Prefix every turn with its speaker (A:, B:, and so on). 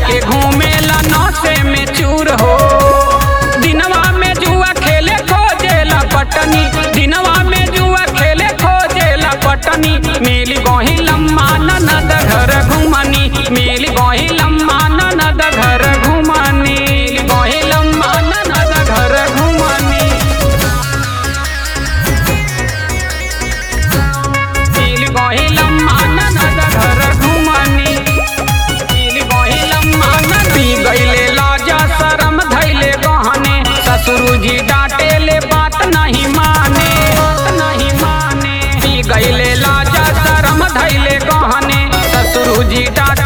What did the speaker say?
A: के घूमेला नौसे में चूर हो। दिनवा में जुआ खेले खोजेला पटनी, दिनवा में जुआ खेले खोजेला पटनी। मिली गोही लम्मा ननद घर घुमनी, मिली गोही लम्मा ननद घर घुमनी, मिली गोही लम्मा ननद घर घुमनी, मिली गोही लम्मा ननद घर घुमनी, मिली गोही लम्मा ननद। पी गईले लाजा शरम धैले गहने, ससुर जी डांटे ले बात नहीं माने, बात नहीं माने। पी गईले लाजा शरम धैले गहने, ससुर जी डांटे